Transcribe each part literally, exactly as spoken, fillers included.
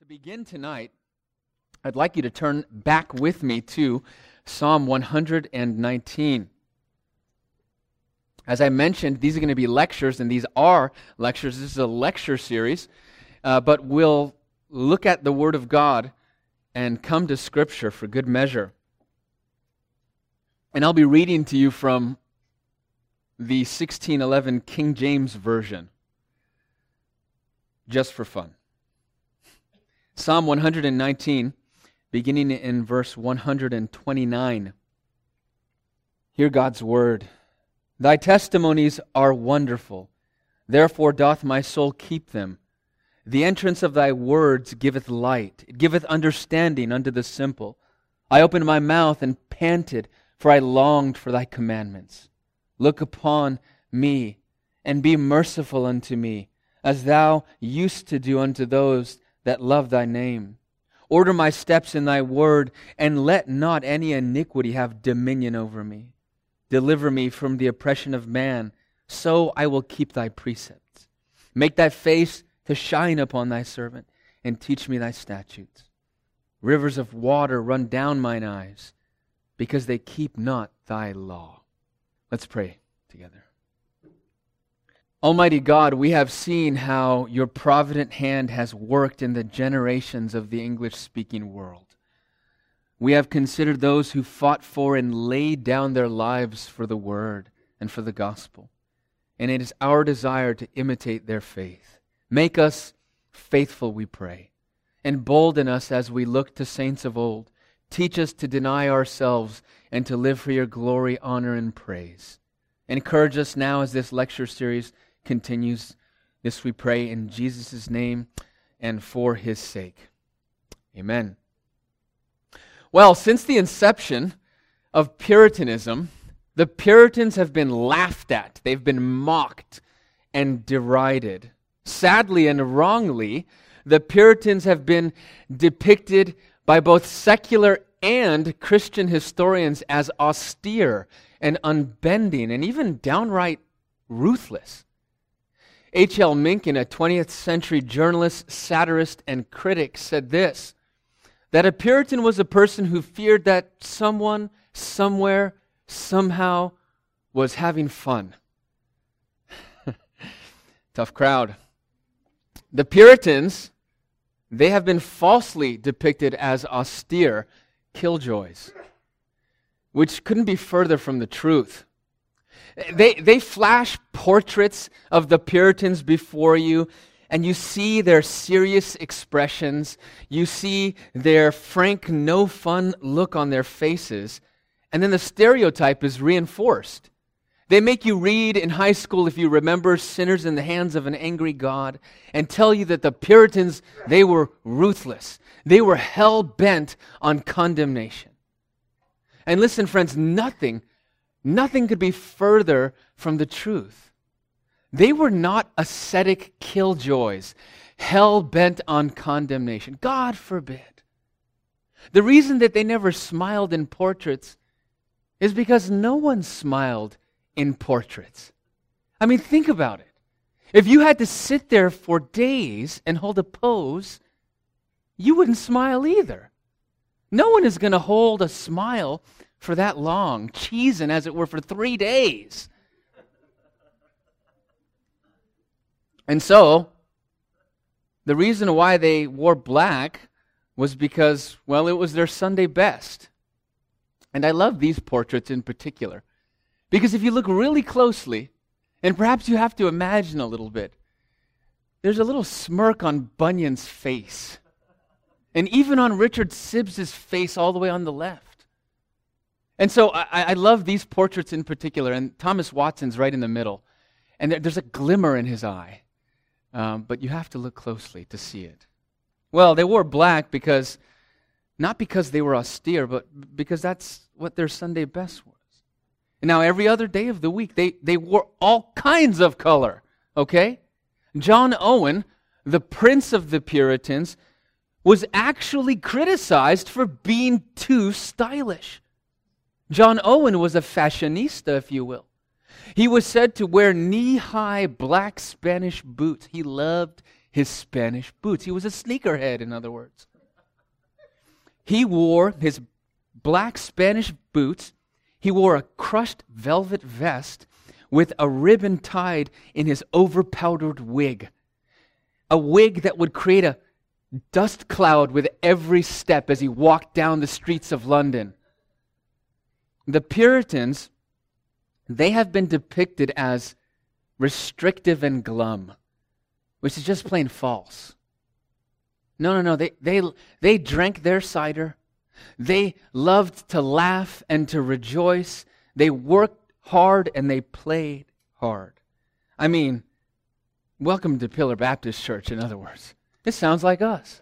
begin tonight, I'd like you to turn back with me to Psalm one hundred nineteen. As I mentioned, these are going to be lectures, and these are lectures. This is a lecture series, uh, but we'll look at the Word of God and come to Scripture for good measure. And I'll be reading to you from the sixteen eleven King James Version, just for fun. Psalm one hundred nineteen, beginning in verse one hundred twenty-nine. Hear God's word. Thy testimonies are wonderful, therefore doth my soul keep them. The entrance of thy words giveth light, it giveth understanding unto the simple. I opened my mouth and panted, for I longed for thy commandments. Look upon me, and be merciful unto me, as thou used to do unto those that love thy name. Order my steps in thy word, and let not any iniquity have dominion over me. Deliver me from the oppression of man, so I will keep thy precepts. Make thy face to shine upon thy servant, and teach me thy statutes. Rivers of water run down mine eyes, because they keep not thy law. Let's pray together. Almighty God, we have seen how your provident hand has worked in the generations of the English-speaking world. We have considered those who fought for and laid down their lives for the Word and for the gospel. And it is our desire to imitate their faith. Make us faithful, we pray. Embolden us as we look to saints of old. Teach us to deny ourselves and to live for your glory, honor, and praise. Encourage us now as this lecture series continues. This we pray in Jesus' name and for His sake. Amen. Well, since the inception of Puritanism, the Puritans have been laughed at. They've been mocked and derided. Sadly and wrongly, the Puritans have been depicted by both secular and Christian historians as austere and unbending and even downright ruthless. H L Mencken, a twentieth century journalist, satirist, and critic, said this, that a Puritan was a person who feared that someone, somewhere, somehow was having fun. Tough crowd. The Puritans, they have been falsely depicted as austere killjoys, which couldn't be further from the truth. They they flash portraits of the Puritans before you, and you see their serious expressions. You see their frank, no-fun look on their faces, and then the stereotype is reinforced. They make you read in high school, if you remember, Sinners in the Hands of an Angry God, and tell you that the Puritans, they were ruthless. They were hell-bent on condemnation. And listen, friends, nothing Nothing could be further from the truth. They were not ascetic killjoys, hell-bent on condemnation. God forbid. The reason that they never smiled in portraits is because no one smiled in portraits. I mean, think about it. If you had to sit there for days and hold a pose, you wouldn't smile either. No one is going to hold a smile for that long, cheesing, as it were, for three days. And so, the reason why they wore black was because, well, it was their Sunday best. And I love these portraits in particular, because if you look really closely, and perhaps you have to imagine a little bit, there's a little smirk on Bunyan's face, and even on Richard Sibbs's face all the way on the left. And so I, I love these portraits in particular, and Thomas Watson's right in the middle. And there, there's a glimmer in his eye, um, but you have to look closely to see it. Well, they wore black because, not because they were austere, but because that's what their Sunday best was. And now every other day of the week, they, they wore all kinds of color, okay? John Owen, the prince of the Puritans, was actually criticized for being too stylish. John Owen was a fashionista, if you will. He was said to wear knee-high black Spanish boots. He loved his Spanish boots. He was a sneakerhead, in other words. He wore his black Spanish boots. He wore a crushed velvet vest with a ribbon tied in his overpowdered wig. A wig that would create a dust cloud with every step as he walked down the streets of London. The Puritans, they have been depicted as restrictive and glum, which is just plain false. No, no, no. They, they, they drank their cider. They loved to laugh and to rejoice. They worked hard and they played hard. I mean, welcome to Pillar Baptist Church, in other words. This sounds like us.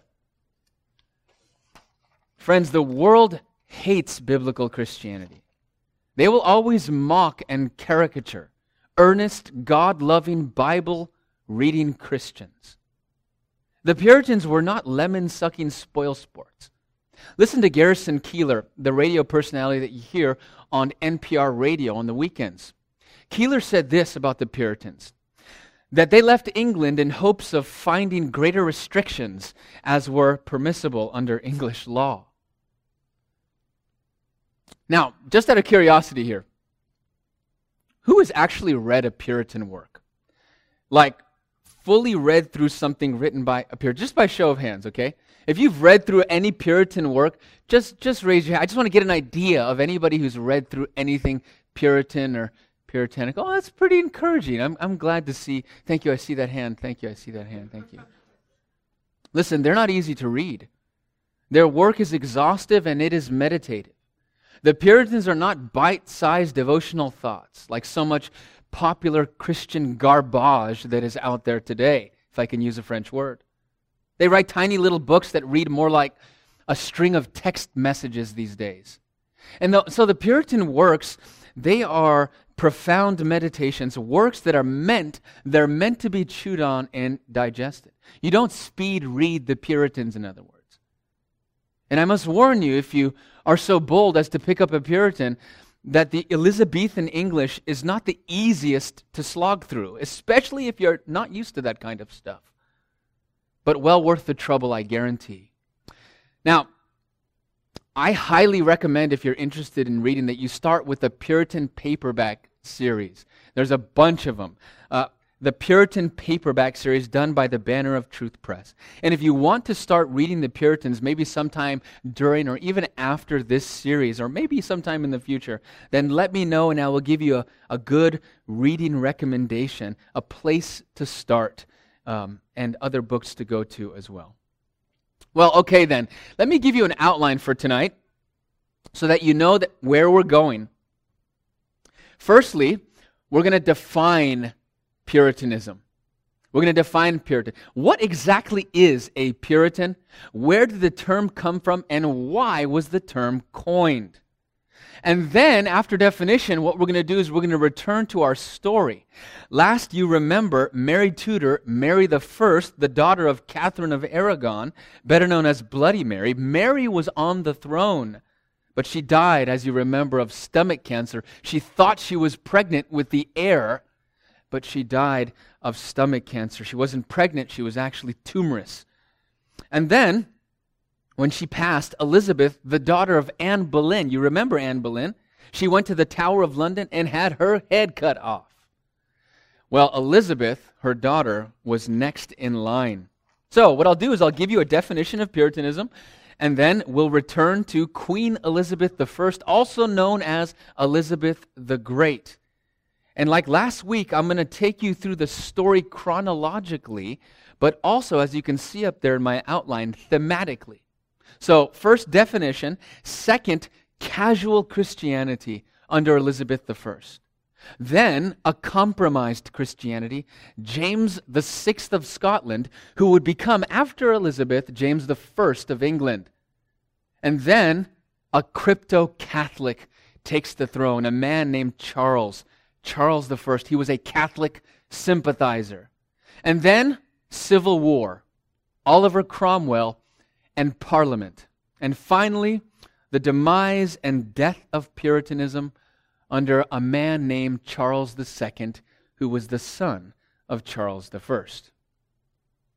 Friends, the world hates biblical Christianity. They will always mock and caricature earnest, God-loving, Bible-reading Christians. The Puritans were not lemon-sucking spoil sports. Listen to Garrison Keillor, the radio personality that you hear on N P R radio on the weekends. Keillor said this about the Puritans, that they left England in hopes of finding greater restrictions as were permissible under English law. Now, just out of curiosity here, who has actually read a Puritan work? Like, fully read through something written by a Puritan? Just by show of hands, okay? If you've read through any Puritan work, just, just raise your hand. I just want to get an idea of anybody who's read through anything Puritan or puritanical. Oh, that's pretty encouraging. I'm, I'm glad to see. Thank you, I see that hand. Thank you, I see that hand. Thank you. Listen, they're not easy to read. Their work is exhaustive and it is meditative. The Puritans are not bite-sized devotional thoughts like so much popular Christian garbage that is out there today, if I can use a French word. They write tiny little books that read more like a string of text messages these days. And the, so the Puritan works, they are profound meditations, works that are meant, they're meant to be chewed on and digested. You don't speed read the Puritans, in other words. And I must warn you, if you are so bold as to pick up a Puritan, that the Elizabethan English is not the easiest to slog through, especially if you're not used to that kind of stuff. But well worth the trouble, I guarantee. Now, I highly recommend, if you're interested in reading, that you start with the Puritan paperback series. There's a bunch of them. Uh, the Puritan paperback series done by the Banner of Truth Press. And if you want to start reading the Puritans, maybe sometime during or even after this series, or maybe sometime in the future, then let me know and I will give you a, a good reading recommendation, a place to start, um, and other books to go to as well. Well, okay then. Let me give you an outline for tonight so that you know that where we're going. Firstly, we're going to define Puritanism. We're going to define Puritan. What exactly is a Puritan? Where did the term come from? And why was the term coined? And then, after definition, what we're going to do is we're going to return to our story. Last, you remember, Mary Tudor, Mary the First, the daughter of Catherine of Aragon, better known as Bloody Mary. Mary was on the throne, but she died, as you remember, of stomach cancer. She thought she was pregnant with the heir, but she died of stomach cancer. She wasn't pregnant, she was actually tumorous. And then, when she passed, Elizabeth, the daughter of Anne Boleyn, you remember Anne Boleyn? She went to the Tower of London and had her head cut off. Well, Elizabeth, her daughter, was next in line. So what I'll do is I'll give you a definition of Puritanism, and then we'll return to Queen Elizabeth the First, also known as Elizabeth the Great. And like last week, I'm going to take you through the story chronologically, but also, as you can see up there in my outline, thematically. So, first definition. Second, casual Christianity under Elizabeth the First. Then, a compromised Christianity, James the Sixth of Scotland, who would become, after Elizabeth, James the First of England. And then, a crypto-Catholic takes the throne, a man named Charles. Charles the First. He was a Catholic sympathizer. And then, civil war, Oliver Cromwell, and Parliament. And finally, the demise and death of Puritanism under a man named Charles the Second, who was the son of Charles the First.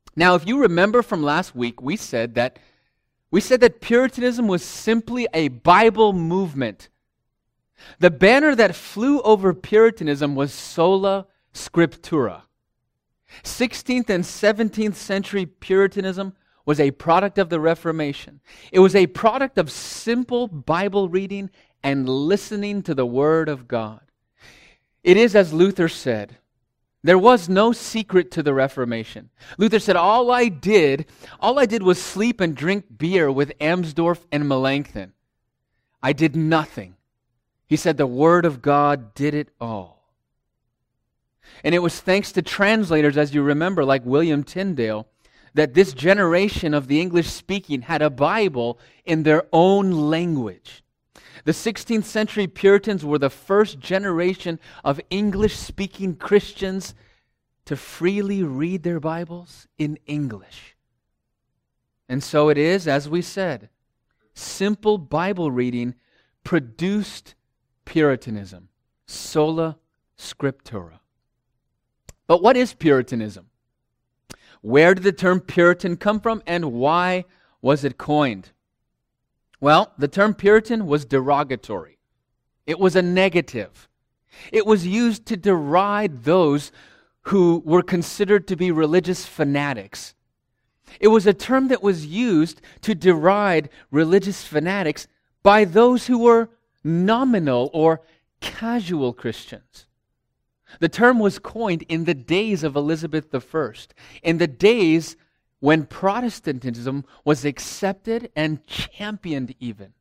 Now, if you remember from last week, we said that we said that Puritanism was simply a Bible movement. The banner that flew over Puritanism was sola scriptura. sixteenth and seventeenth century Puritanism was a product of the Reformation. It was a product of simple Bible reading and listening to the Word of God. It is as Luther said, there was no secret to the Reformation. Luther said, all I did, all I did was sleep and drink beer with Amsdorff and Melanchthon. I did nothing. He said the Word of God did it all. And it was thanks to translators, as you remember, like William Tyndale, that this generation of the English-speaking had a Bible in their own language. The sixteenth century Puritans were the first generation of English-speaking Christians to freely read their Bibles in English. And so it is, as we said, simple Bible reading produced Puritanism, sola scriptura. But what is Puritanism? Where did the term Puritan come from, and why was it coined? Well, the term Puritan was derogatory. It was a negative. It was used to deride those who were considered to be religious fanatics. It was a term that was used to deride religious fanatics by those who were nominal or casual Christians. The term was coined in the days of Elizabeth the First, in the days when Protestantism was accepted and championed even.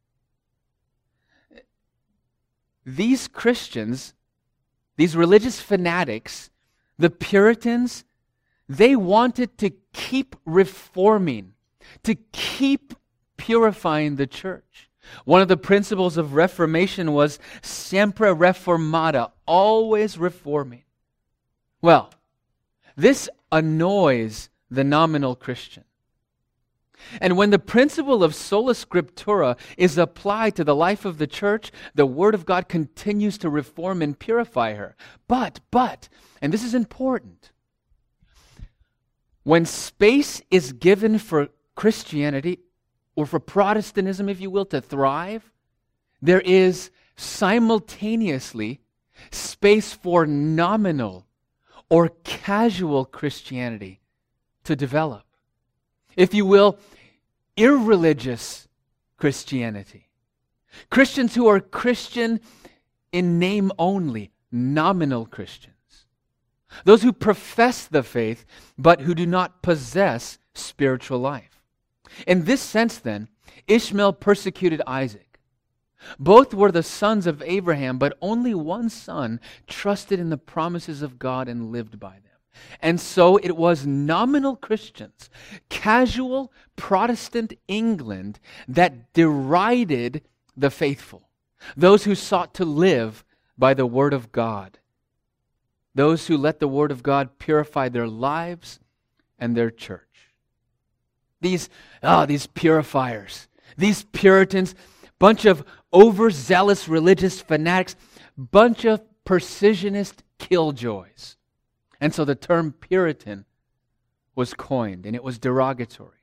These Christians, these religious fanatics, the Puritans, they wanted to keep reforming, to keep purifying the church. One of the principles of Reformation was sempre reformata, always reforming. Well, this annoys the nominal Christian. And when the principle of sola scriptura is applied to the life of the church, the Word of God continues to reform and purify her. But, but, and this is important, when space is given for Christianity, or for Protestantism, if you will, to thrive, there is simultaneously space for nominal or casual Christianity to develop. If you will, irreligious Christianity. Christians who are Christian in name only, nominal Christians. Those who profess the faith, but who do not possess spiritual life. In this sense, then, Ishmael persecuted Isaac. Both were the sons of Abraham, but only one son trusted in the promises of God and lived by them. And so it was nominal Christians, casual Protestant England, that derided the faithful, those who sought to live by the Word of God, those who let the Word of God purify their lives and their church. These, ah, these purifiers, these Puritans, bunch of overzealous religious fanatics, bunch of precisionist killjoys. And so the term Puritan was coined, and it was derogatory.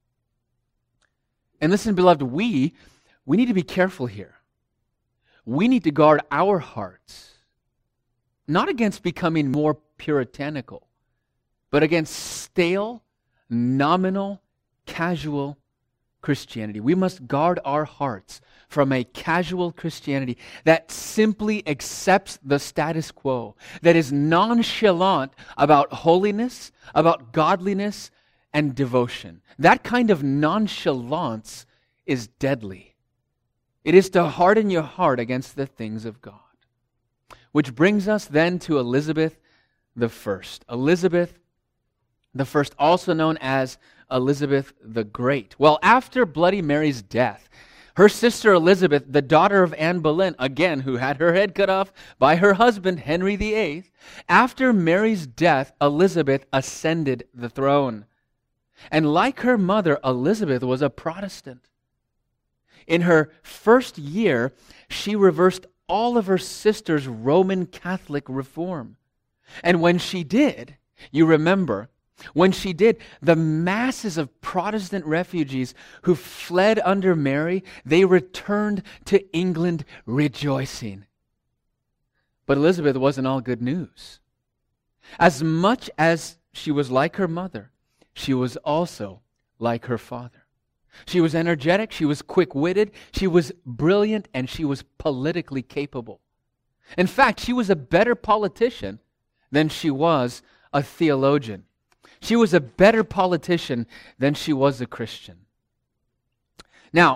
And listen, beloved, we, we need to be careful here. We need to guard our hearts, not against becoming more puritanical, but against stale, nominal, casual Christianity. We must guard our hearts from a casual Christianity that simply accepts the status quo, that is nonchalant about holiness, about godliness, and devotion. That kind of nonchalance is deadly. It is to harden your heart against the things of God. Which brings us then to Elizabeth the First. Elizabeth the First, also known as Elizabeth the Great. Well, after Bloody Mary's death, her sister Elizabeth, the daughter of Anne Boleyn, again, who had her head cut off by her husband, Henry the Eighth, after Mary's death, Elizabeth ascended the throne. And like her mother, Elizabeth was a Protestant. In her first year, she reversed all of her sister's Roman Catholic reform. And when she did, you remember, When she did, the masses of Protestant refugees who fled under Mary, they returned to England rejoicing. But Elizabeth wasn't all good news. As much as she was like her mother, she was also like her father. She was energetic, she was quick-witted, she was brilliant, and she was politically capable. In fact, she was a better politician than she was a theologian. She was a better politician than she was a Christian. Now,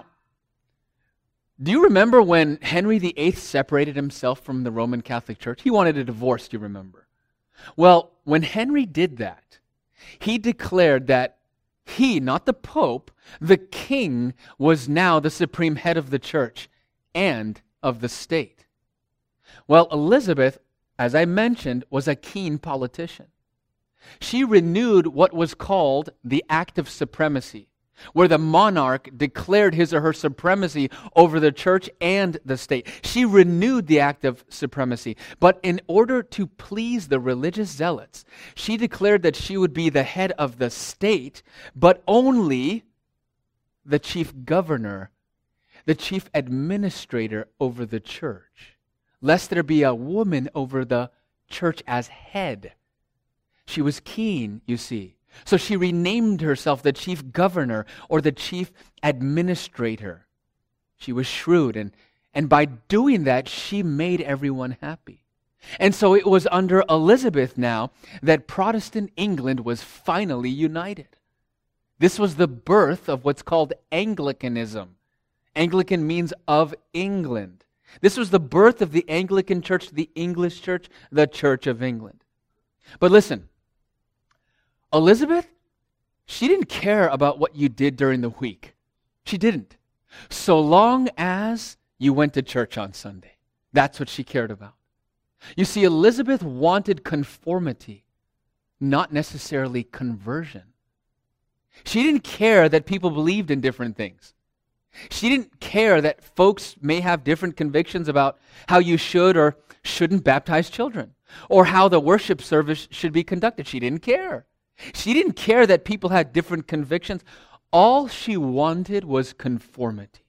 do you remember when Henry the Eighth separated himself from the Roman Catholic Church? He wanted a divorce, do you remember? Well, when Henry did that, he declared that he, not the Pope, the king, was now the supreme head of the church and of the state. Well, Elizabeth, as I mentioned, was a keen politician. She renewed what was called the Act of Supremacy, where the monarch declared his or her supremacy over the church and the state. She renewed the Act of Supremacy, but in order to please the religious zealots, she declared that she would be the head of the state, but only the chief governor, the chief administrator over the church, lest there be a woman over the church as head. She was keen, you see. So she renamed herself the chief governor or the chief administrator. She was shrewd, and, and by doing that, she made everyone happy. And so it was under Elizabeth now that Protestant England was finally united. This was the birth of what's called Anglicanism. Anglican means of England. This was the birth of the Anglican Church, the English Church, the Church of England. But listen, Elizabeth, she didn't care about what you did during the week. She didn't. So long as you went to church on Sunday. That's what she cared about. You see, Elizabeth wanted conformity, not necessarily conversion. She didn't care that people believed in different things. She didn't care that folks may have different convictions about how you should or shouldn't baptize children, or how the worship service should be conducted. She didn't care. She didn't care that people had different convictions. All she wanted was conformity.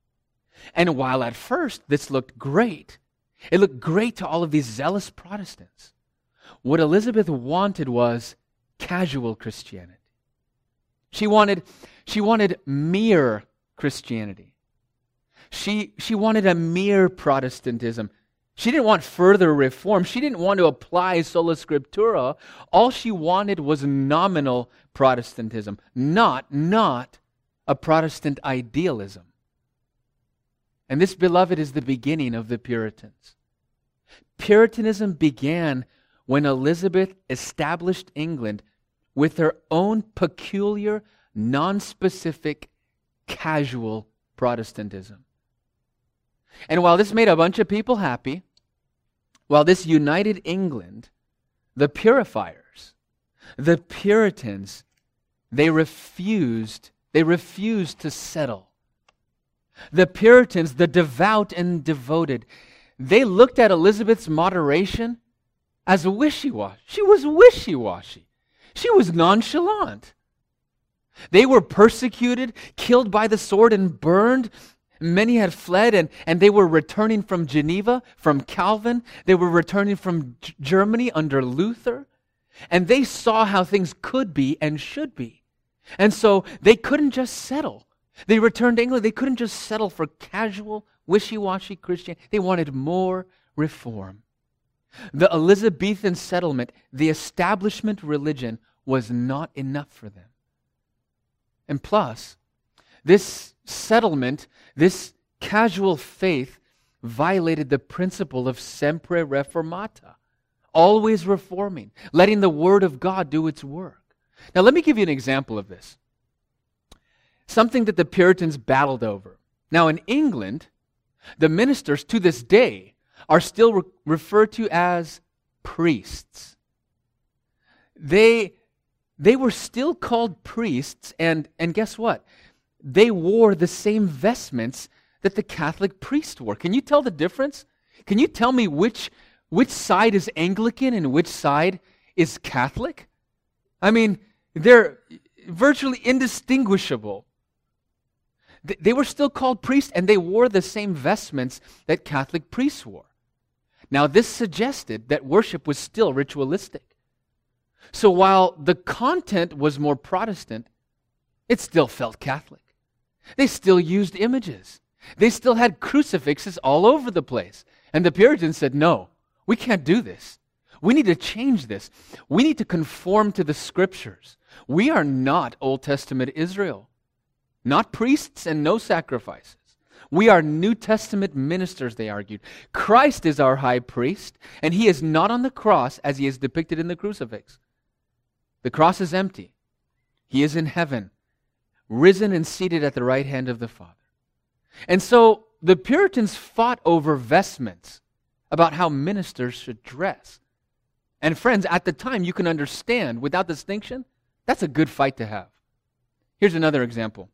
And while at first this looked great, it looked great to all of these zealous Protestants, what Elizabeth wanted was casual Christianity. She wanted, she wanted mere Christianity. She, she wanted a mere Protestantism. She didn't want further reform. She didn't want to apply sola scriptura. All she wanted was nominal Protestantism, not, not a Protestant idealism. And this, beloved, is the beginning of the Puritans. Puritanism began when Elizabeth established England with her own peculiar, non-specific, casual Protestantism. And while this made a bunch of people happy, while this united England, the Purifiers, the Puritans, they refused, they refused to settle. The Puritans, the devout and devoted, they looked at Elizabeth's moderation as wishy-washy. She was wishy-washy. She was nonchalant. They were persecuted, killed by the sword, and burned. Many had fled, and, and they were returning from Geneva, from Calvin. They were returning from G- Germany under Luther. And they saw how things could be and should be. And so they couldn't just settle. They returned to England. They couldn't just settle for casual, wishy-washy Christianity. They wanted more reform. The Elizabethan settlement, the establishment religion, was not enough for them. And plus, this settlement, this casual faith, violated the principle of sempre reformata, always reforming, letting the Word of God do its work. Now, let me give you an example of this. Something that the Puritans battled over. Now, in England, the ministers to this day are still re- referred to as priests. They, they were still called priests, and, and guess what? They wore the same vestments that the Catholic priest wore. Can you tell the difference? Can you tell me which, which side is Anglican and which side is Catholic? I mean, They're virtually indistinguishable. They were still called priests, and they wore the same vestments that Catholic priests wore. Now, this suggested that worship was still ritualistic. So while the content was more Protestant, it still felt Catholic. They still used images. They still had crucifixes all over the place. And the Puritans said, no, we can't do this. We need to change this. We need to conform to the Scriptures. We are not Old Testament Israel. Not priests and no sacrifices. We are New Testament ministers, they argued. Christ is our high priest, and he is not on the cross as he is depicted in the crucifix. The cross is empty. He is in heaven, risen and seated at the right hand of the Father. And so the Puritans fought over vestments, about how ministers should dress. And friends, at the time, you can understand, without distinction, that's a good fight to have. Here's another example.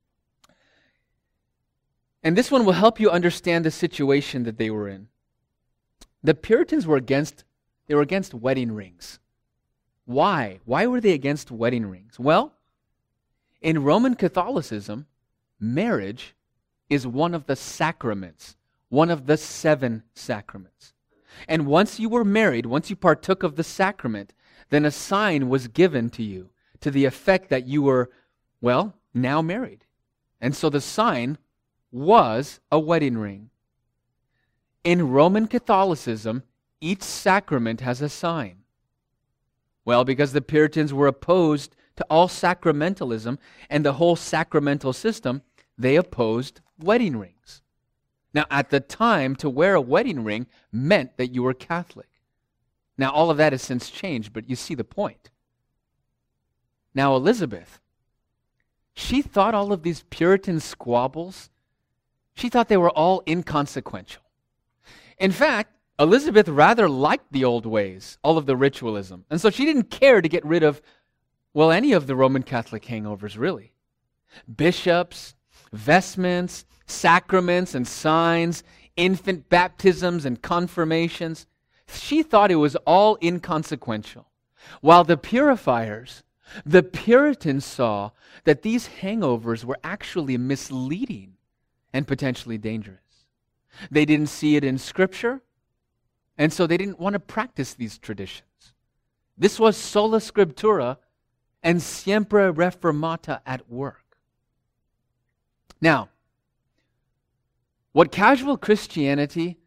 And this one will help you understand the situation that they were in. The Puritans were against, they were against wedding rings. Why? Why were they against wedding rings? Well, in Roman Catholicism, marriage is one of the sacraments, one of the seven sacraments. And once you were married, once you partook of the sacrament, then a sign was given to you to the effect that you were, well, now married. And so the sign was a wedding ring. In Roman Catholicism, each sacrament has a sign. Well, because the Puritans were opposed to all sacramentalism and the whole sacramental system, they opposed wedding rings. Now, at the time, to wear a wedding ring meant that you were Catholic. Now, all of that has since changed, but you see the point. Now, Elizabeth, she thought all of these Puritan squabbles, she thought they were all inconsequential. In fact, Elizabeth rather liked the old ways, all of the ritualism. And so she didn't care to get rid of, well, any of the Roman Catholic hangovers, really. Bishops, vestments, sacraments and signs, infant baptisms and confirmations. She thought it was all inconsequential. While the purifiers, the Puritans saw that these hangovers were actually misleading and potentially dangerous. They didn't see it in Scripture, and so they didn't want to practice these traditions. This was sola scriptura and siempre reformata at work. Now, what casual Christianity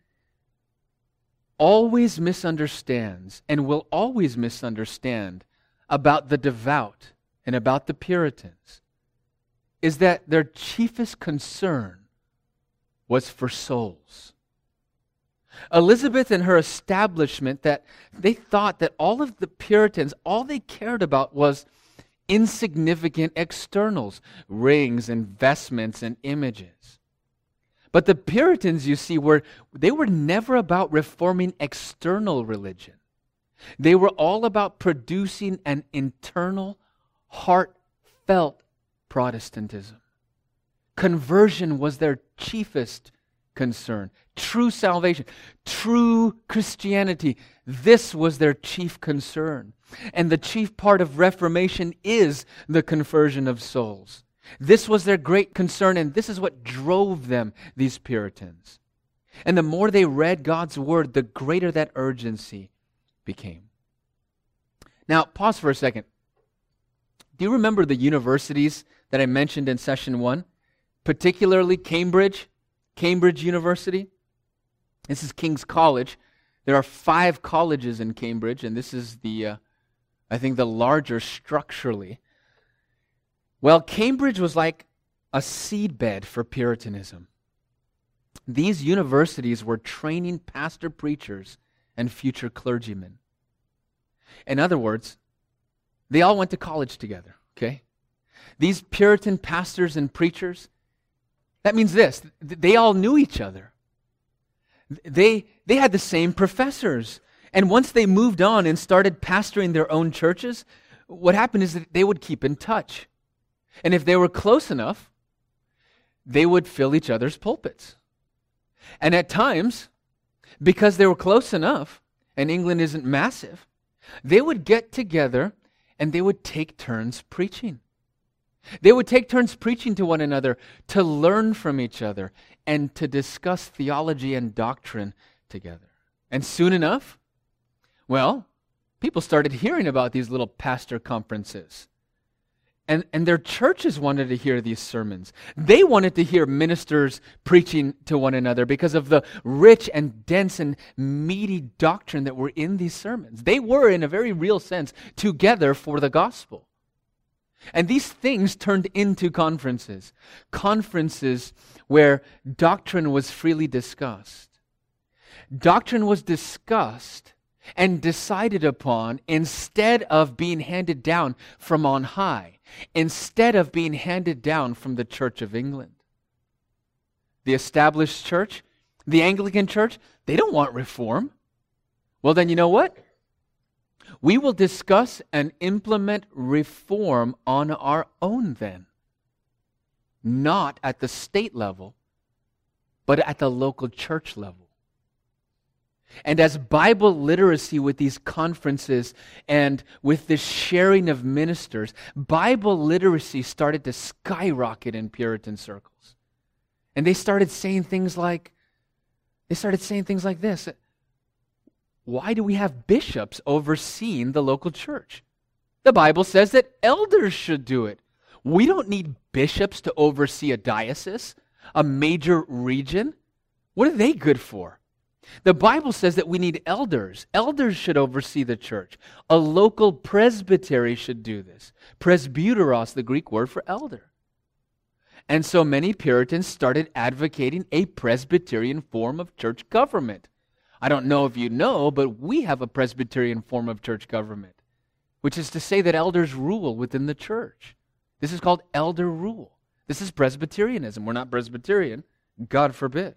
always misunderstands and will always misunderstand about the devout and about the Puritans is that their chiefest concern was for souls. Elizabeth and her establishment, that they thought that all of the Puritans, all they cared about was insignificant externals, rings and vestments and images. But the Puritans, you see, were they were never about reforming external religion. They were all about producing an internal, heartfelt Protestantism. Conversion was their chiefest concern. True salvation, true Christianity. This was their chief concern. And the chief part of Reformation is the conversion of souls. This was their great concern, and this is what drove them, these Puritans. And the more they read God's Word, the greater that urgency became. Now, pause for a second. Do you remember the universities that I mentioned in session one? Particularly Cambridge, Cambridge University. This is King's College. There are five colleges in Cambridge, and this is the, uh, I think, the larger structurally. Well, Cambridge was like a seedbed for Puritanism. These universities were training pastor preachers and future clergymen. In other words, they all went to college together, okay? These Puritan pastors and preachers, that means this, they all knew each other. They, they had the same professors. And once they moved on and started pastoring their own churches, what happened is that they would keep in touch. And if they were close enough, they would fill each other's pulpits. And at times, because they were close enough, and England isn't massive, they would get together and they would take turns preaching. They would take turns preaching to one another to learn from each other and to discuss theology and doctrine together. And soon enough, well, people started hearing about these little pastor conferences. And, and their churches wanted to hear these sermons. They wanted to hear ministers preaching to one another because of the rich and dense and meaty doctrine that were in these sermons. They were, in a very real sense, together for the gospel. And these things turned into conferences. Conferences where doctrine was freely discussed. Doctrine was discussed and decided upon instead of being handed down from on high, instead of being handed down from the Church of England. The established church, the Anglican church, they don't want reform. Well, then you know what? We will discuss and implement reform on our own then. Not at the state level, but at the local church level. And as Bible literacy with these conferences and with this sharing of ministers, Bible literacy started to skyrocket in Puritan circles. And they started saying things like, they started saying things like this. Why do we have bishops overseeing the local church? The Bible says that elders should do it. We don't need bishops to oversee a diocese, a major region. What are they good for? The Bible says that we need elders. Elders should oversee the church. A local presbytery should do this. Presbyteros, the Greek word for elder. And so many Puritans started advocating a Presbyterian form of church government. I don't know if you know, but we have a Presbyterian form of church government, which is to say that elders rule within the church. This is called elder rule. This is Presbyterianism. We're not Presbyterian, God forbid.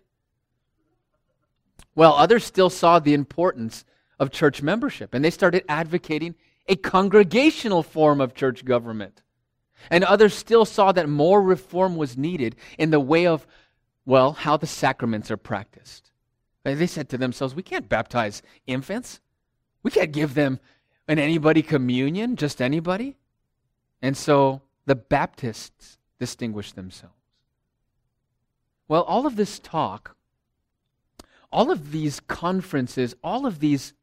Well, others still saw the importance of church membership, and they started advocating a congregational form of church government. And others still saw that more reform was needed in the way of, well, how the sacraments are practiced. They said to themselves, we can't baptize infants. We can't give them an anybody communion, just anybody. And so the Baptists distinguished themselves. Well, all of this talk, all of these conferences, all of these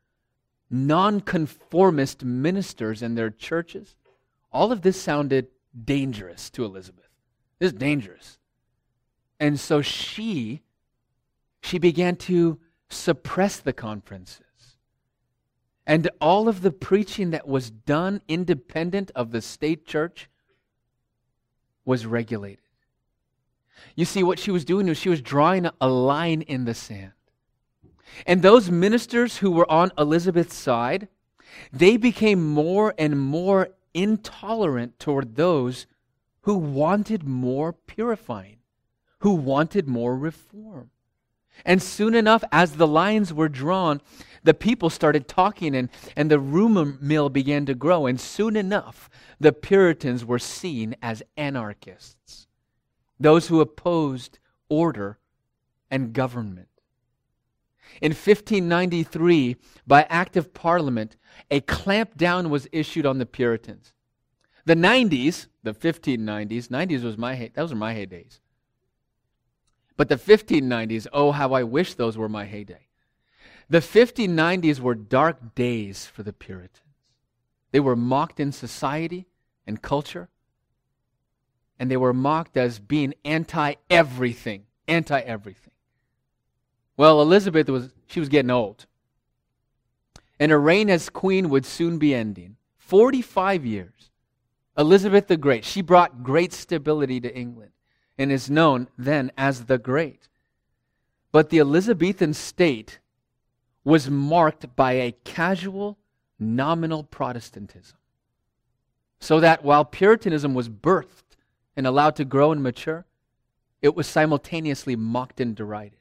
nonconformist ministers in their churches, all of this sounded dangerous to Elizabeth. This is dangerous. And so she, she began to suppress the conferences. And all of the preaching that was done independent of the state church was regulated. You see, what she was doing was she was drawing a line in the sand. And those ministers who were on Elizabeth's side, they became more and more intolerant toward those who wanted more purifying, who wanted more reform. And soon enough, as the lines were drawn, the people started talking and, and the rumor mill began to grow. And soon enough, the Puritans were seen as anarchists, those who opposed order and government. In fifteen ninety-three, by act of Parliament, a clampdown was issued on the Puritans. The nineties, the fifteen nineties, nineties was my hey, those were my heydays. But the fifteen nineties, oh, how I wish those were my heyday. The fifteen nineties were dark days for the Puritans. They were mocked in society and culture, and they were mocked as being anti-everything, anti-everything. Well, Elizabeth was, she was getting old. And her reign as queen would soon be ending. forty-five years. Elizabeth the Great, she brought great stability to England and is known then as the Great. But the Elizabethan state was marked by a casual, nominal Protestantism. So that while Puritanism was birthed and allowed to grow and mature, it was simultaneously mocked and derided.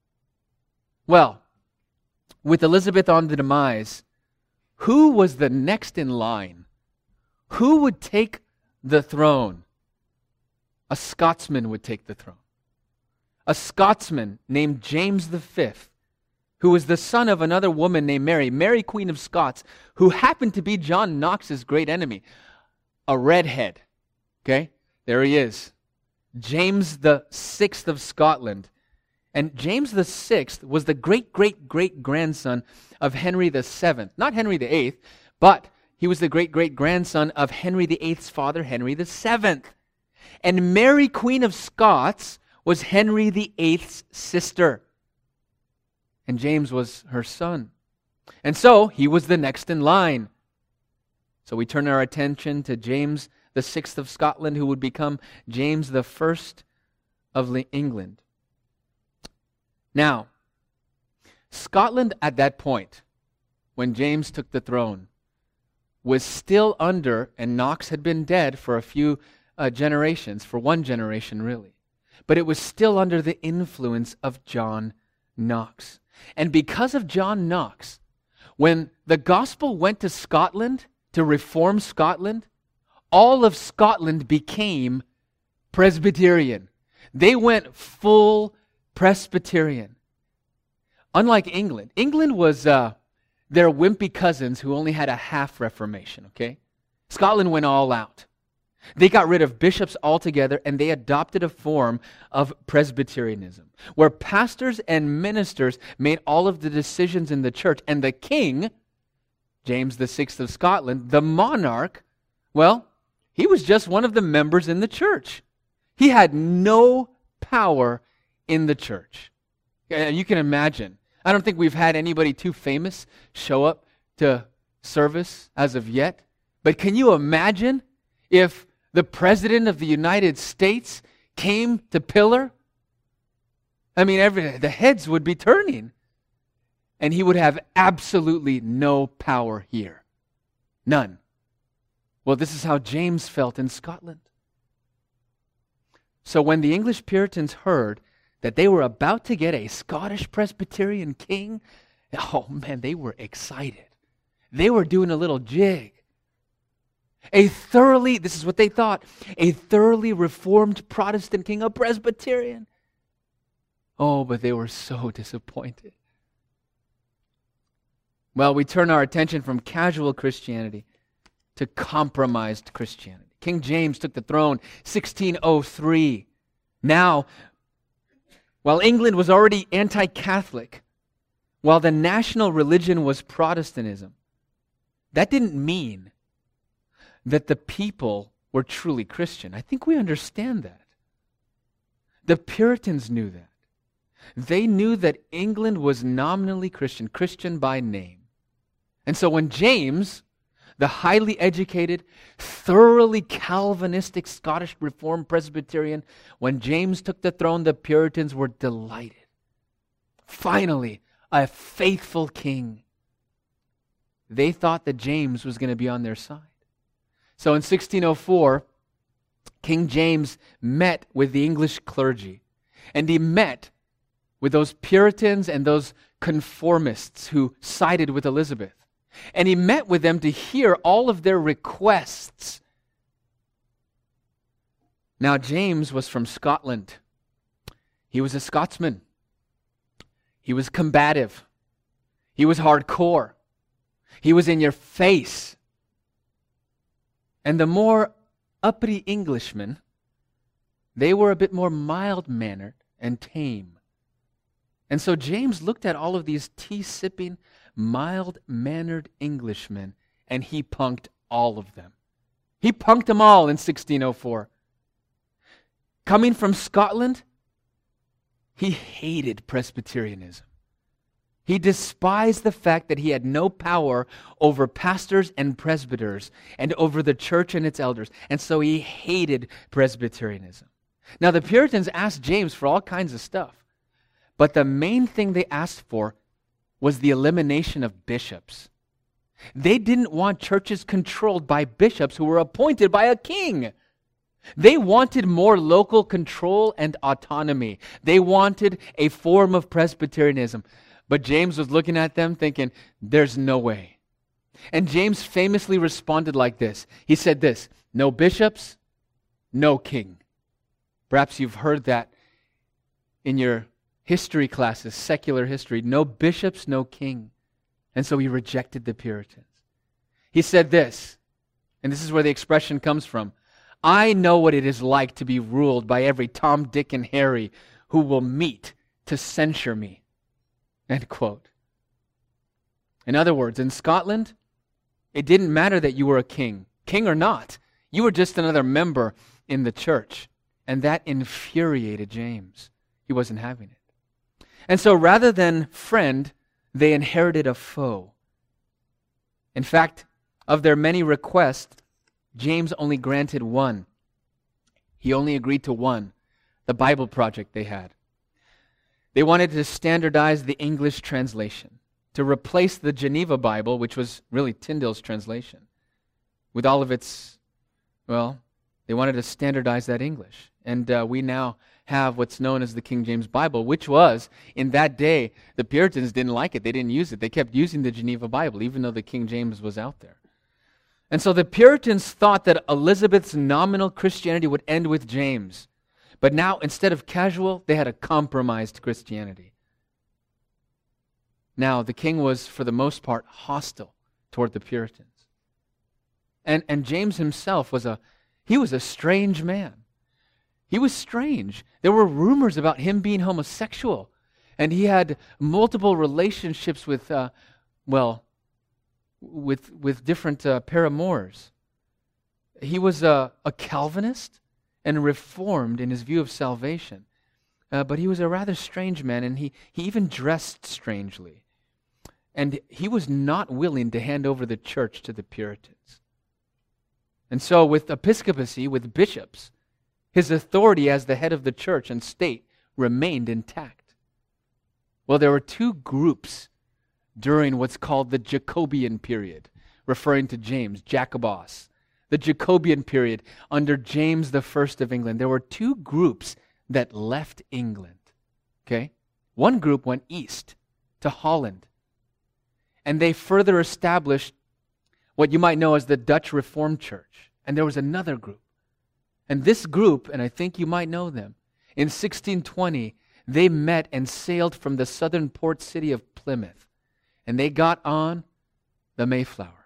Well, with Elizabeth on the demise, who was the next in line? Who would take the throne? A Scotsman would take the throne. A Scotsman named James the Fifth, who was the son of another woman named Mary, Mary Queen of Scots, who happened to be John Knox's great enemy, a redhead. Okay? There he is. James the Sixth of Scotland. And James the Sixth was the great-great-great-grandson of Henry the Seventh. Not Henry the Eighth, but he was the great-great-grandson of Henry the Eighth's father, Henry the Seventh. And Mary Queen of Scots was Henry the Eighth's sister. And James was her son. And so he was the next in line. So we turn our attention to James the Sixth of Scotland, who would become James the First of England. Now, Scotland at that point, when James took the throne, was still under, and Knox had been dead for a few uh, generations, for one generation really, but it was still under the influence of John Knox. And because of John Knox, when the gospel went to Scotland, to reform Scotland, all of Scotland became Presbyterian. They went full Presbyterian. Unlike England. England was uh, their wimpy cousins who only had a half Reformation, okay? Scotland went all out. They got rid of bishops altogether, and they adopted a form of Presbyterianism, where pastors and ministers made all of the decisions in the church, and the king, James the Sixth of Scotland, the monarch, well, he was just one of the members in the church. He had no power in the church. You can imagine. I don't think we've had anybody too famous show up to service as of yet, but can you imagine if the President of the United States came to Pillar? I mean, every, the heads would be turning. And he would have absolutely no power here. None. Well, this is how James felt in Scotland. So when the English Puritans heard that they were about to get a Scottish Presbyterian king, oh man, they were excited. They were doing a little jig. A thoroughly, this is what they thought, a thoroughly reformed Protestant king, a Presbyterian. Oh, but they were so disappointed. Well, we turn our attention from casual Christianity to compromised Christianity. King James took the throne sixteen oh three. Now, while England was already anti-Catholic, while the national religion was Protestantism, that didn't mean that the people were truly Christian. I think we understand that. The Puritans knew that. They knew that England was nominally Christian, Christian by name. And so when James, the highly educated, thoroughly Calvinistic Scottish Reformed Presbyterian, when James took the throne, the Puritans were delighted. Finally, a faithful king. They thought that James was going to be on their side. So in sixteen oh four, King James met with the English clergy, and he met with those Puritans and those conformists who sided with Elizabeth. And he met with them to hear all of their requests. Now, James was from Scotland. He was a Scotsman. He was combative. He was hardcore. He was in your face. And the more uppity Englishmen, they were a bit more mild-mannered and tame. And so James looked at all of these tea-sipping, mild-mannered Englishmen, and he punked all of them. He punked them all in sixteen oh four. Coming from Scotland, he hated Presbyterianism. He despised the fact that he had no power over pastors and presbyters and over the church and its elders. And so he hated Presbyterianism. Now the Puritans asked James for all kinds of stuff. But the main thing they asked for was the elimination of bishops. They didn't want churches controlled by bishops who were appointed by a king. They wanted more local control and autonomy. They wanted a form of Presbyterianism. But James was looking at them thinking, there's no way. And James famously responded like this. He said this, no bishops, no king. Perhaps you've heard that in your history classes, secular history, no bishops, no king. And so he rejected the Puritans. He said this, and this is where the expression comes from: I know what it is like to be ruled by every Tom, Dick, and Harry who will meet to censure me. End quote. In other words, in Scotland, it didn't matter that you were a king, king or not. You were just another member in the church. And that infuriated James. He wasn't having it. And so rather than friend, they inherited a foe. In fact, of their many requests, James only granted one. He only agreed to one, the Bible project they had. They wanted to standardize the English translation, to replace the Geneva Bible, which was really Tyndale's translation, with all of its, well, they wanted to standardize that English. And uh, we now have what's known as the King James Bible, which was, in that day, the Puritans didn't like it. They didn't use it. They kept using the Geneva Bible, even though the King James was out there. And so the Puritans thought that Elizabeth's nominal Christianity would end with James. But now, instead of casual, they had a compromised Christianity. Now, the king was, for the most part, hostile toward the Puritans. And, and James himself was a, he was a strange man. He was strange. There were rumors about him being homosexual. And he had multiple relationships with, uh, well, with with different uh, paramours. He was a, a Calvinist and reformed in his view of salvation. Uh, but he was a rather strange man, and he, he even dressed strangely. And he was not willing to hand over the church to the Puritans. And so with episcopacy, with bishops, his authority as the head of the church and state remained intact. Well, there were two groups during what's called the Jacobean period, referring to James, Jacobos. The Jacobean period under James the First of England. There were two groups that left England. Okay? One group went east to Holland. And they further established what you might know as the Dutch Reformed Church. And there was another group. And this group, and I think you might know them, in sixteen twenty, they met and sailed from the southern port city of Plymouth. And they got on the Mayflower.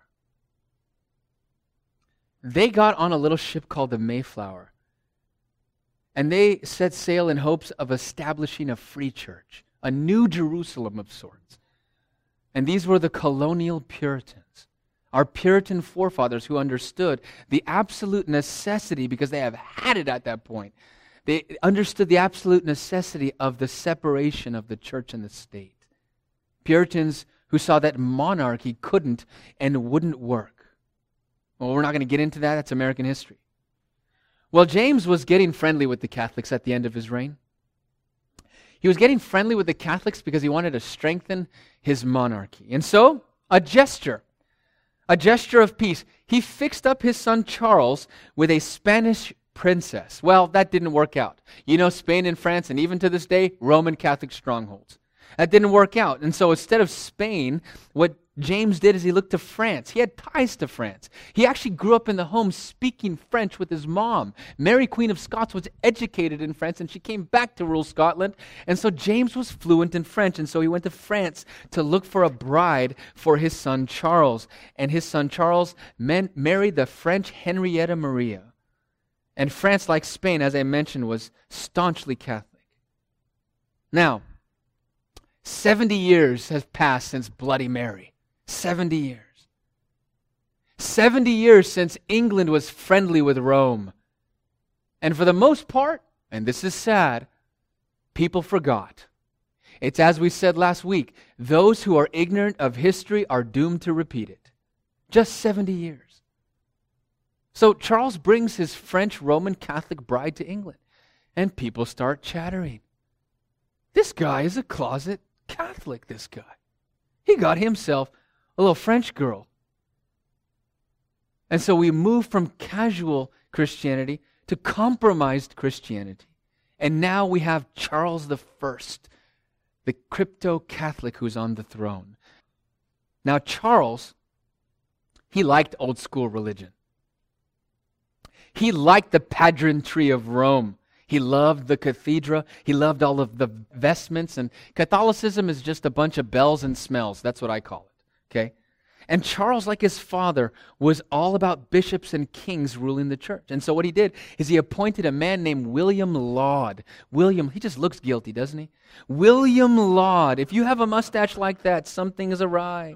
They got on a little ship called the Mayflower. And they set sail in hopes of establishing a free church, a new Jerusalem of sorts. And these were the colonial Puritans, our Puritan forefathers who understood the absolute necessity, because they have had it at that point. They understood the absolute necessity of the separation of the church and the state. Puritans who saw that monarchy couldn't and wouldn't work. Well, we're not going to get into that. That's American history. Well, James was getting friendly with the Catholics at the end of his reign. He was getting friendly with the Catholics because he wanted to strengthen his monarchy. And so, a gesture, a gesture of peace. He fixed up his son Charles with a Spanish princess. Well, that didn't work out. You know, Spain and France, and even to this day, Roman Catholic strongholds. That didn't work out. And so instead of Spain, what James did is he looked to France. He had ties to France. He actually grew up in the home speaking French with his mom. Mary, Queen of Scots, was educated in France, and she came back to rule Scotland. And so James was fluent in French, and so he went to France to look for a bride for his son Charles. And his son Charles men- married the French Henrietta Maria. And France, like Spain, as I mentioned, was staunchly Catholic. Now, seventy years have passed since Bloody Mary. seventy years. seventy years since England was friendly with Rome. And for the most part, and this is sad, people forgot. It's as we said last week, those who are ignorant of history are doomed to repeat it. Just seventy years. So Charles brings his French Roman Catholic bride to England, and people start chattering. This guy is a closet Catholic, this guy. He got himself a little French girl. And so we move from casual Christianity to compromised Christianity. And now we have Charles the First, the crypto-Catholic who's on the throne. Now Charles, he liked old school religion. He liked the pageantry of Rome. He loved the cathedra. He loved all of the vestments. And Catholicism is just a bunch of bells and smells. That's what I call it. Okay? And Charles, like his father, was all about bishops and kings ruling the church. And so what he did is he appointed a man named William Laud. William, he just looks guilty, doesn't he? William Laud. If you have a mustache like that, something is awry.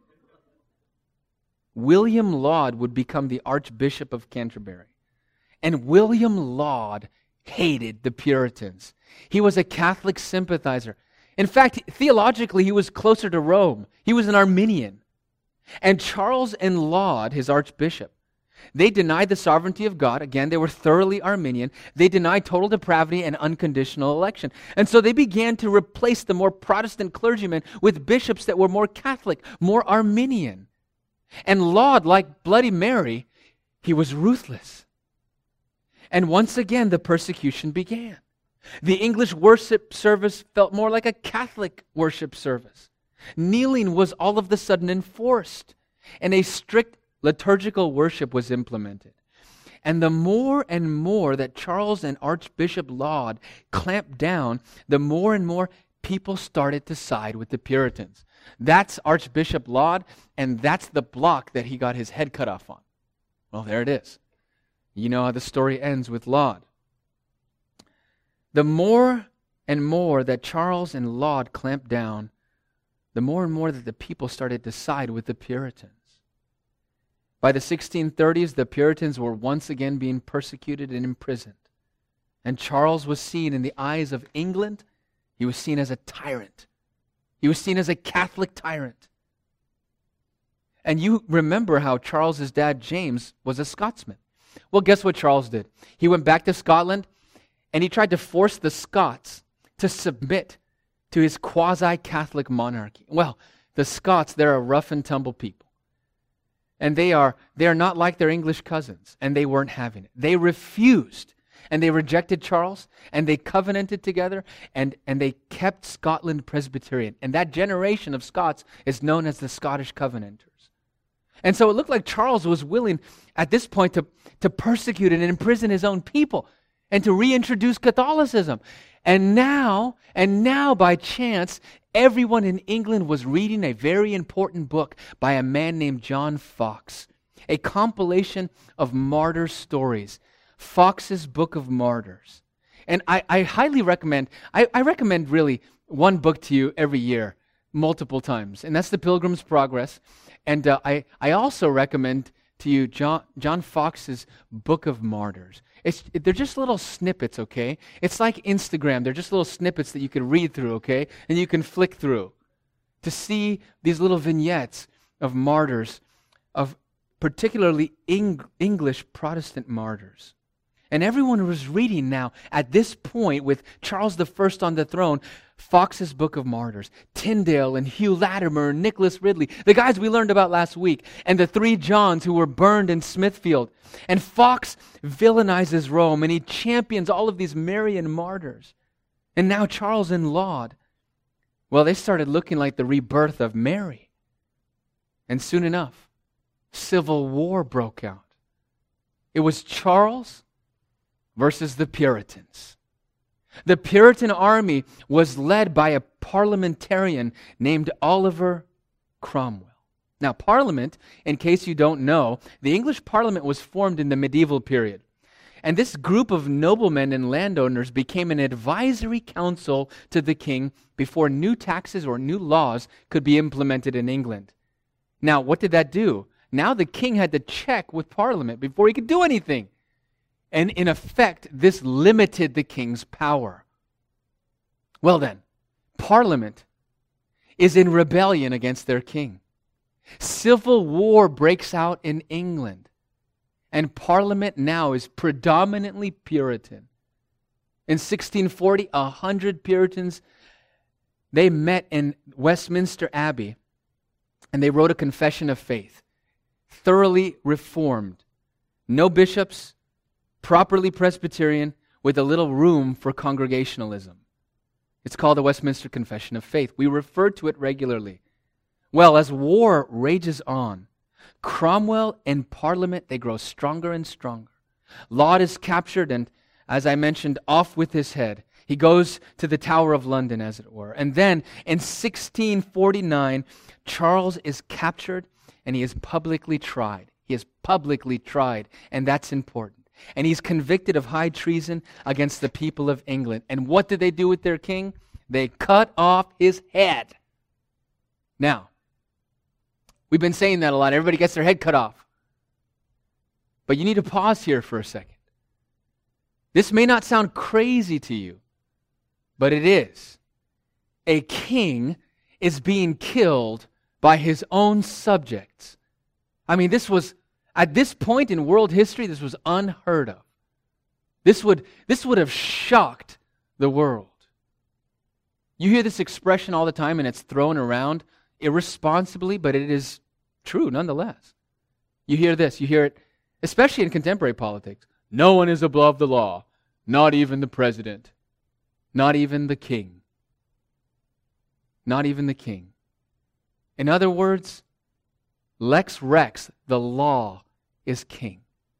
William Laud would become the Archbishop of Canterbury. And William Laud hated the Puritans. He was a Catholic sympathizer. In fact, theologically, he was closer to Rome. He was an Arminian. And Charles and Laud, his archbishop, they denied the sovereignty of God. Again, they were thoroughly Arminian. They denied total depravity and unconditional election. And so they began to replace the more Protestant clergymen with bishops that were more Catholic, more Arminian. And Laud, like Bloody Mary, he was ruthless. And once again, the persecution began. The English worship service felt more like a Catholic worship service. Kneeling was all of a sudden enforced, and a strict liturgical worship was implemented. And the more and more that Charles and Archbishop Laud clamped down, the more and more people started to side with the Puritans. That's Archbishop Laud, and that's the block that he got his head cut off on. Well, there it is. You know how the story ends with Laud. The more and more that Charles and Laud clamped down, the more and more that the people started to side with the Puritans. By the sixteen thirties, the Puritans were once again being persecuted and imprisoned. And Charles was seen in the eyes of England, he was seen as a tyrant. He was seen as a Catholic tyrant. And you remember how Charles's dad, James, was a Scotsman. Well, guess what Charles did? He went back to Scotland and he tried to force the Scots to submit to his quasi-Catholic monarchy. Well, the Scots, they're a rough and tumble people. And they are, they are not like their English cousins, and they weren't having it. They refused, and they rejected Charles, and they covenanted together, and, and they kept Scotland Presbyterian. And that generation of Scots is known as the Scottish Covenanters. And so it looked like Charles was willing at this point to, to persecute and imprison his own people and to reintroduce Catholicism. And now, and now by chance, everyone in England was reading a very important book by a man named John Foxe, a compilation of martyr stories, Foxe's Book of Martyrs. And I, I highly recommend, I, I recommend really one book to you every year, multiple times, and that's The Pilgrim's Progress. And uh, I, I also recommend to you John, John Foxe's Book of Martyrs. It's, they're just little snippets, okay? It's like Instagram. They're just little snippets that you can read through, okay? And you can flick through to see these little vignettes of martyrs, of particularly Eng- English Protestant martyrs. And everyone was reading now, at this point, with Charles the First on the throne, Foxe's Book of Martyrs. Tyndale and Hugh Latimer and Nicholas Ridley, the guys we learned about last week, and the three Johns who were burned in Smithfield. And Foxe villainizes Rome, and he champions all of these Marian martyrs. And now Charles and Laud, well, they started looking like the rebirth of Mary. And soon enough, civil war broke out. It was Charles versus the Puritans. The Puritan army was led by a parliamentarian named Oliver Cromwell. Now, Parliament, in case you don't know, the English Parliament was formed in the medieval period. And this group of noblemen and landowners became an advisory council to the king before new taxes or new laws could be implemented in England. Now, what did that do? Now the king had to check with Parliament before he could do anything. And in effect, this limited the king's power. Well then, Parliament is in rebellion against their king. Civil war breaks out in England. And Parliament now is predominantly Puritan. In sixteen forty, a hundred Puritans, they met in Westminster Abbey and they wrote a confession of faith. Thoroughly reformed. No bishops, properly Presbyterian, with a little room for congregationalism. It's called the Westminster Confession of Faith. We refer to it regularly. Well, as war rages on, Cromwell and Parliament, they grow stronger and stronger. Laud is captured, and as I mentioned, off with his head. He goes to the Tower of London, as it were. And then in sixteen forty-nine, Charles is captured and he is publicly tried. He is publicly tried, and that's important. And he's convicted of high treason against the people of England. And what did they do with their king? They cut off his head. Now, we've been saying that a lot. Everybody gets their head cut off. But you need to pause here for a second. This may not sound crazy to you, but it is. A king is being killed by his own subjects. I mean, this was, at this point in world history, this was unheard of. This would, this would have shocked the world. You hear this expression all the time and it's thrown around irresponsibly, but it is true nonetheless. You hear this, you hear it, especially in contemporary politics. No one is above the law, not even the president, not even the king. Not even the king. In other words, Lex Rex, the law, is king.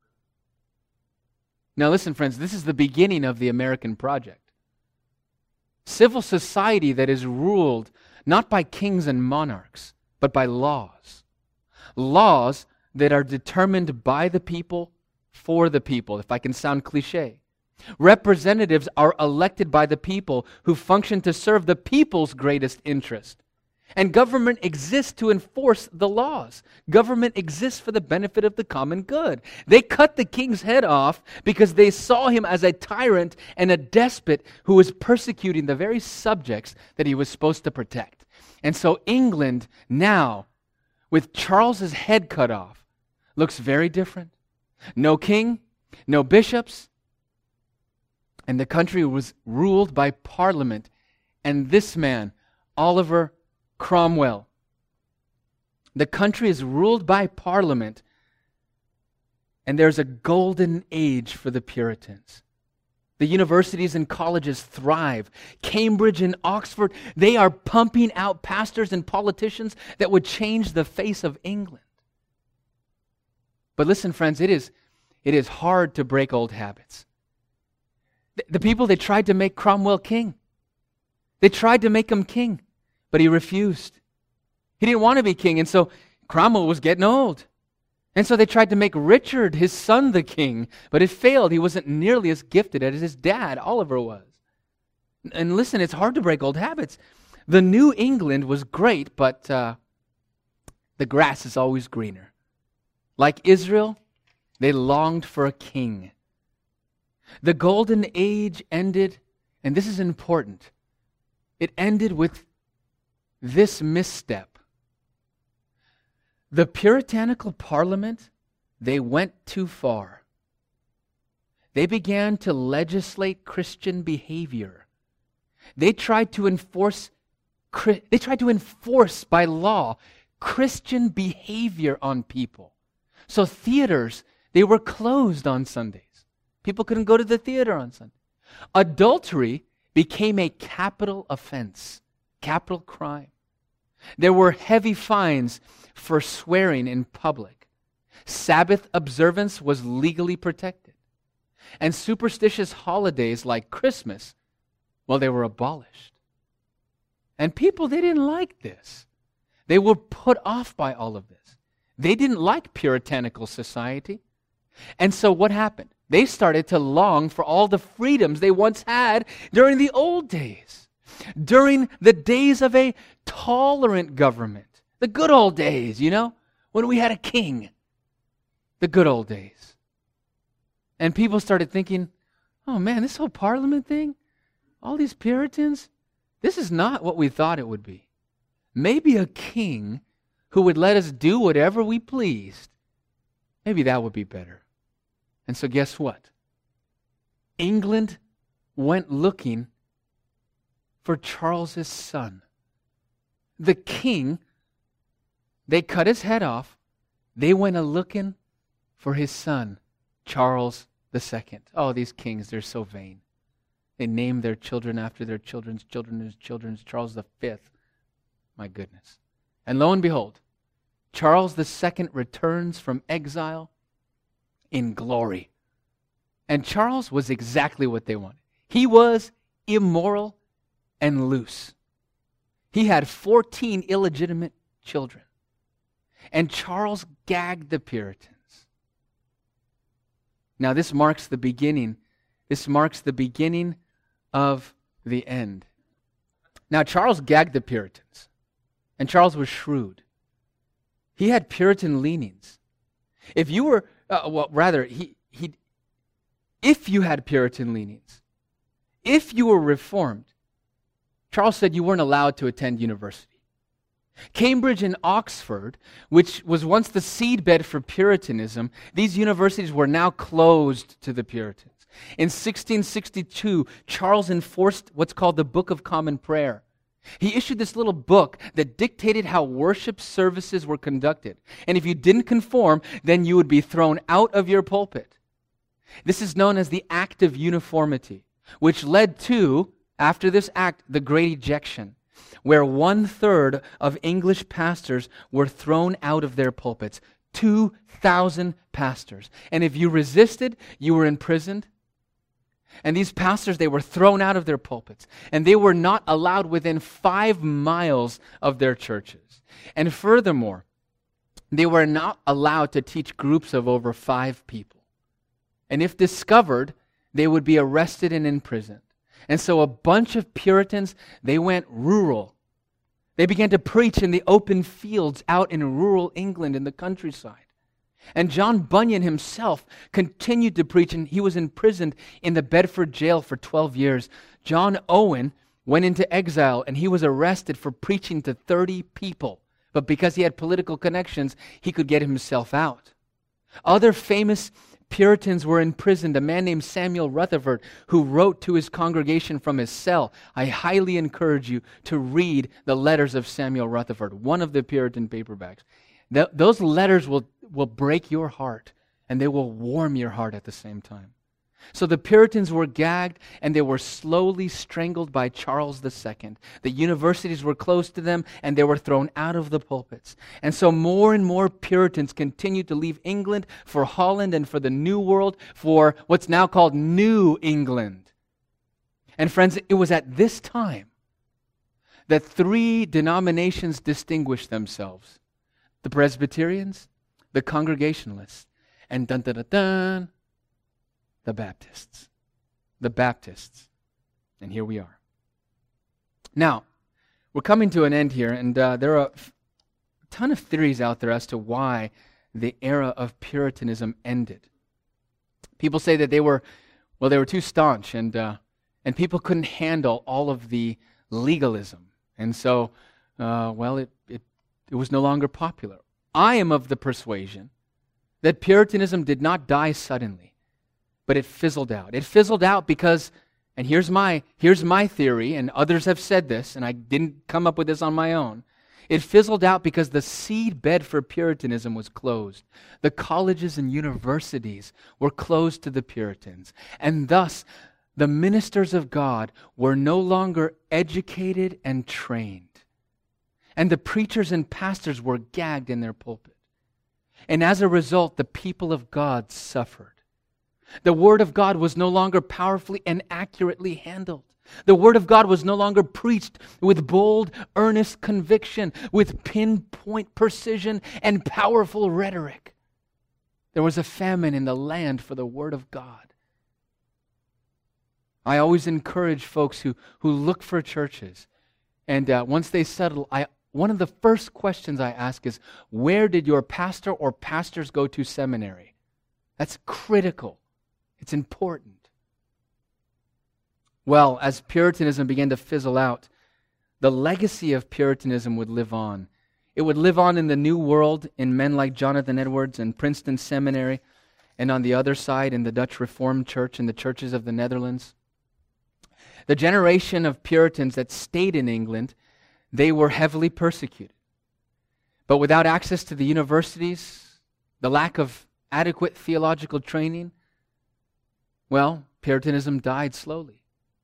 Now listen, friends, this is the beginning of the American project. Civil society that is ruled not by kings and monarchs, but by laws. Laws that are determined by the people, for the people, if I can sound cliche. Representatives are elected by the people who function to serve the people's greatest interest. And government exists to enforce the laws. Government exists for the benefit of the common good. They cut the king's head off because they saw him as a tyrant and a despot who was persecuting the very subjects that he was supposed to protect. And so England now, with Charles's head cut off, looks very different. No king, no bishops, and the country was ruled by Parliament. And this man, Oliver Cromwell. The country is ruled by Parliament, and there's a golden age for the Puritans. The universities and colleges thrive. Cambridge and Oxford, they are pumping out pastors and politicians that would change the face of England. But listen, friends, it is, it is hard to break old habits. The, the people, they tried to make Cromwell king. They tried to make him king. But he refused. He didn't want to be king, and so Cromwell was getting old. And so they tried to make Richard, his son, the king, but it failed. He wasn't nearly as gifted as his dad, Oliver, was. And listen, it's hard to break old habits. The New England was great, but uh, the grass is always greener. Like Israel, they longed for a king. The golden age ended, and this is important, it ended with this misstep. The puritanical parliament, they went too far. They began to legislate Christian behavior. They tried to enforce they tried to enforce by law Christian behavior on people. So theaters, they were closed on Sundays. People couldn't go to the theater on Sunday. Adultery became a capital offense. Capital crime. There were heavy fines for swearing in public. Sabbath observance was legally protected. And superstitious holidays like Christmas, well, they were abolished. And people, they didn't like this. They were put off by all of this. They didn't like puritanical society. And so what happened? They started to long for all the freedoms they once had during the old days. During the days of a tolerant government. The good old days, you know, when we had a king. The good old days. And people started thinking, oh man, this whole parliament thing, all these Puritans, this is not what we thought it would be. Maybe a king who would let us do whatever we pleased, maybe that would be better. And so guess what? England went looking for Charles's son. The king, they cut his head off. They went a-looking for his son, Charles the Second. Oh, these kings, they're so vain. They named their children after their children's children's children's, Charles the Fifth. My goodness. And lo and behold, Charles the Second returns from exile in glory. And Charles was exactly what they wanted. He was immoral and loose. He had fourteen illegitimate children. And Charles gagged the Puritans. Now this marks the beginning. This marks the beginning of the end. Now Charles gagged the Puritans. And Charles was shrewd. He had Puritan leanings. If you were, uh, well, rather, he, he, if you had Puritan leanings, if you were Reformed, Charles said you weren't allowed to attend university. Cambridge and Oxford, which was once the seedbed for Puritanism, these universities were now closed to the Puritans. In sixteen sixty-two, Charles enforced what's called the Book of Common Prayer. He issued this little book that dictated how worship services were conducted. And if you didn't conform, then you would be thrown out of your pulpit. This is known as the Act of Uniformity, which led to, after this act, the Great Ejection, where one-third of English pastors were thrown out of their pulpits. two thousand pastors. And if you resisted, you were imprisoned. And these pastors, they were thrown out of their pulpits. And they were not allowed within five miles of their churches. And furthermore, they were not allowed to teach groups of over five people. And if discovered, they would be arrested and imprisoned. And so a bunch of Puritans, they went rural. They began to preach in the open fields out in rural England in the countryside. And John Bunyan himself continued to preach, and he was imprisoned in the Bedford jail for twelve years. John Owen went into exile, and he was arrested for preaching to thirty people. But because he had political connections, he could get himself out. Other famous Puritans were imprisoned. A man named Samuel Rutherford, who wrote to his congregation from his cell. I highly encourage you to read the letters of Samuel Rutherford, one of the Puritan paperbacks. Th- those letters will, will break your heart, and they will warm your heart at the same time. So the Puritans were gagged, and they were slowly strangled by Charles the Second. The universities were closed to them, and they were thrown out of the pulpits. And so more and more Puritans continued to leave England for Holland and for the New World, for what's now called New England. And friends, it was at this time that three denominations distinguished themselves. The Presbyterians, the Congregationalists, and dun dun dun dun, the Baptists. The Baptists. And here we are. Now, we're coming to an end here, and uh, there are a f- ton of theories out there as to why the era of Puritanism ended. People say that they were, well, they were too staunch, and uh, and people couldn't handle all of the legalism. And so, uh, well, it, it it was no longer popular. I am of the persuasion that Puritanism did not die suddenly, but it fizzled out. It fizzled out because, and here's my here's my theory, and others have said this, and I didn't come up with this on my own. It fizzled out because the seed bed for Puritanism was closed. The colleges and universities were closed to the Puritans, and thus the ministers of God were no longer educated and trained. And the preachers and pastors were gagged in their pulpit. And as a result, the people of God suffered. The Word of God was no longer powerfully and accurately handled. The Word of God was no longer preached with bold, earnest conviction, with pinpoint precision and powerful rhetoric. There was a famine in the land for the Word of God. I always encourage folks who, who look for churches, and uh, once they settle, I one of the first questions I ask is, where did your pastor or pastors go to seminary? That's critical. It's important. Well, as Puritanism began to fizzle out, the legacy of Puritanism would live on. It would live on in the New World in men like Jonathan Edwards and Princeton Seminary, and on the other side in the Dutch Reformed Church and the churches of the Netherlands. The generation of Puritans that stayed in England, they were heavily persecuted. But without access to the universities, the lack of adequate theological training, well, Puritanism died slowly.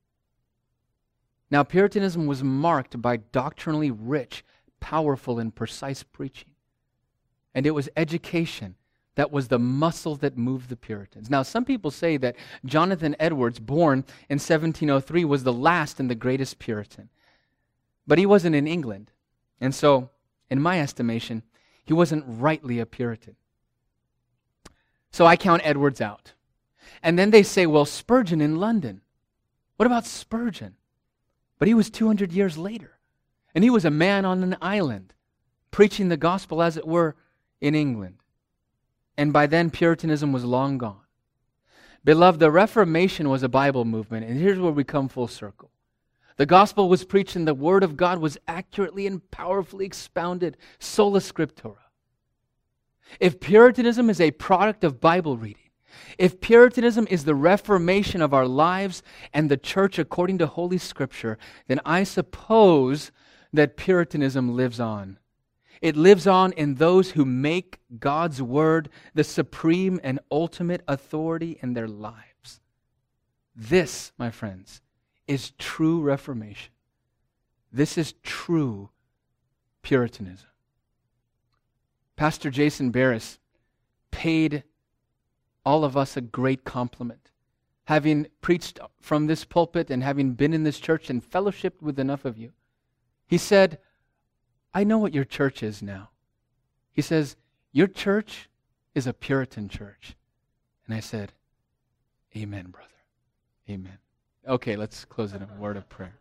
Now, Puritanism was marked by doctrinally rich, powerful, and precise preaching. And it was education that was the muscle that moved the Puritans. Now, some people say that Jonathan Edwards, born in seventeen oh three, was the last and the greatest Puritan. But he wasn't in England. And so, in my estimation, he wasn't rightly a Puritan. So I count Edwards out. And then they say, well, Spurgeon in London. What about Spurgeon? But he was two hundred years later. And he was a man on an island, preaching the gospel, as it were, in England. And by then, Puritanism was long gone. Beloved, the Reformation was a Bible movement, and here's where we come full circle. The gospel was preached, and the word of God was accurately and powerfully expounded, sola scriptura. If Puritanism is a product of Bible reading, if Puritanism is the reformation of our lives and the church according to Holy Scripture, then I suppose that Puritanism lives on. It lives on in those who make God's word the supreme and ultimate authority in their lives. This, my friends, is true Reformation. This is true Puritanism. Pastor Jason Barris paid all of us a great compliment, having preached from this pulpit and having been in this church and fellowshiped with enough of you. He said, I know what your church is now. He says, your church is a Puritan church. And I said, amen, brother. Amen. Okay, let's close in a word of prayer.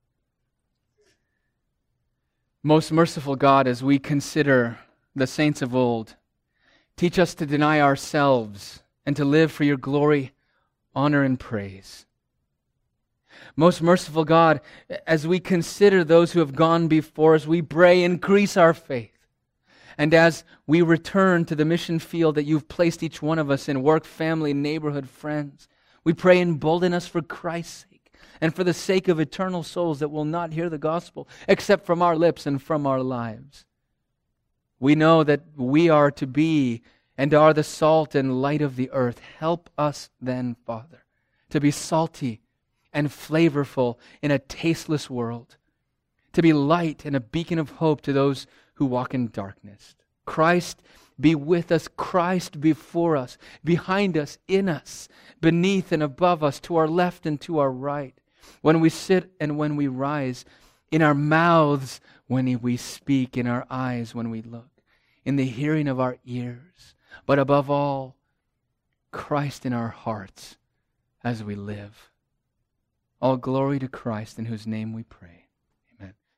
Most merciful God, as we consider the saints of old, teach us to deny ourselves and to live for your glory, honor, and praise. Most merciful God, as we consider those who have gone before us, we pray, increase our faith. And as we return to the mission field that you've placed each one of us in, work, family, neighborhood, friends, we pray, embolden us for Christ's sake and for the sake of eternal souls that will not hear the gospel except from our lips and from our lives. We know that we are to be and are the salt and light of the earth. Help us then, Father, to be salty and flavorful in a tasteless world, to be light and a beacon of hope to those who walk in darkness. Christ be with us, Christ before us, behind us, in us, beneath and above us, to our left and to our right, when we sit and when we rise, in our mouths when we speak, in our eyes when we look, in the hearing of our ears, but above all, Christ in our hearts as we live. All glory to Christ, in whose name we pray.